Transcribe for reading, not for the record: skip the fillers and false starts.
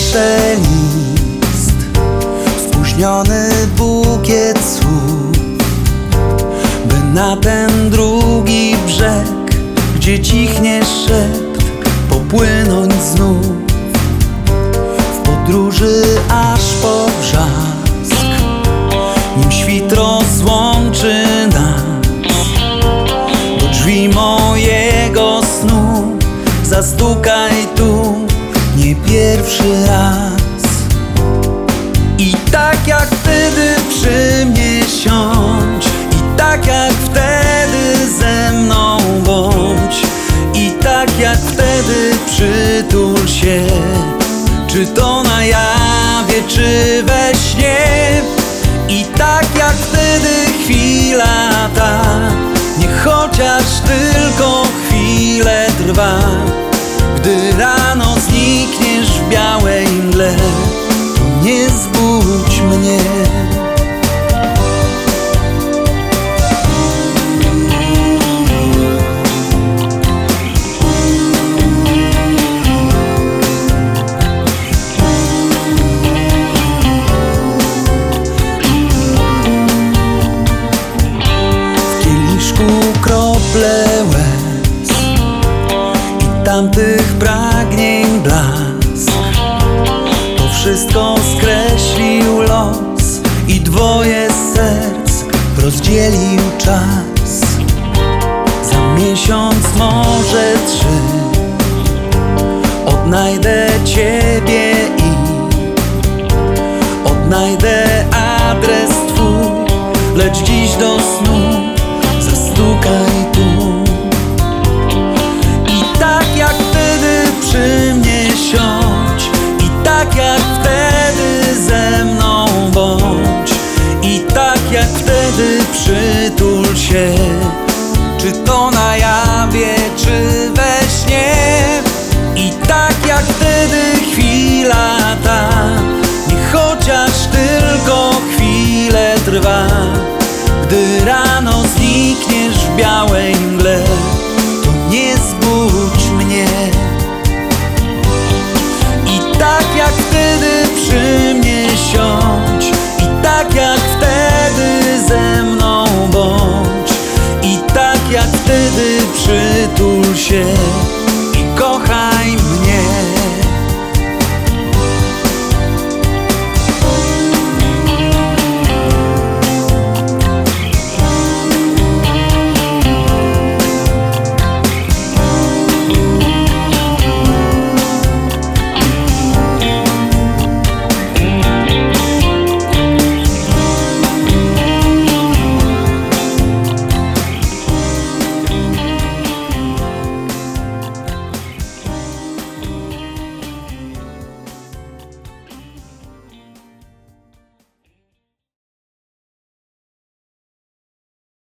piszę list, spóźniony bukiet słów, by na ten drugi brzeg, gdzie cichnie szept, popłynąć znów. W podróży aż po wrzask, nim świt rozłączy nas, do drzwi mojego snu zastukaj tu nie pierwszy raz. I tak jak wtedy przy mnie siądź, i tak jak wtedy ze mną bądź, i tak jak wtedy przytul się, czy to na jawie, czy we śnie. I tak jak wtedy chwila ta, niech chociaż tylko chwilę trwa. Gdy rano znikniesz w białej mgle, to nie zbudź mnie. W kieliszku krople łez i tamtych pragnień blask, to wszystko skreślił los i dwoje serc rozdzielił czas. Za miesiąc, może 3, odnajdę Ciebie i odnajdę adres Twój, lecz dziś do snu zastukaj tu. I tak jak wtedy przy mnie siądź, i tak jak wtedy ze mną bądź, i tak jak wtedy przytul się, czy to na jawie, czy we śnie. I tak jak wtedy chwila ta, niech chociaż tylko chwilę trwa. Gdy rano znikniesz w białej mgle, to nie zbudź mnie. I tak jak wtedy przy mnie siądź, i tak jak wtedy ze mną bądź, i tak jak wtedy przytul się,